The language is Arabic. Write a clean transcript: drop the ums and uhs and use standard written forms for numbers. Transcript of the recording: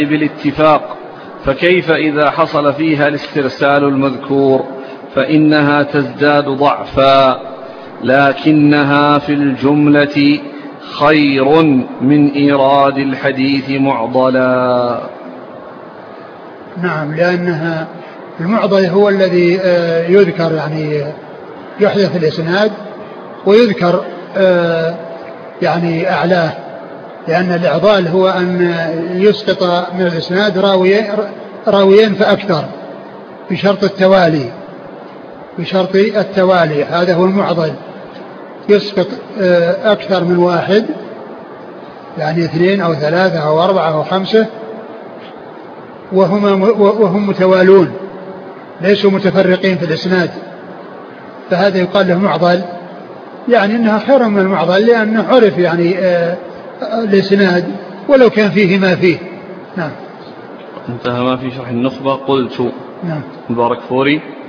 بالاتفاق، فكيف إذا حصل فيها الاسترسال المذكور فإنها تزداد ضعفا، لكنها في الجملة خير من إيراد الحديث معضلا. نعم، لأنها المعضل هو الذي يذكر يعني يحدث الإسناد ويذكر يعني أعلاه، لأن الإعضال هو أن يسقط من الإسناد راويين فأكثر بشرط التوالي، هذا هو المعضل، يسقط أكثر من واحد، يعني 2 أو 3 أو 4 أو 5 وهم متوالون ليسوا متفرقين في الإسناد، فهذا يقال له معضل، يعني إنها خير من المعضل لأنه عرف يعني الإسناد ولو كان فيه ما فيه. نعم. انتهى ما في شرح النخبة. قلت نعم. مبارك فوري.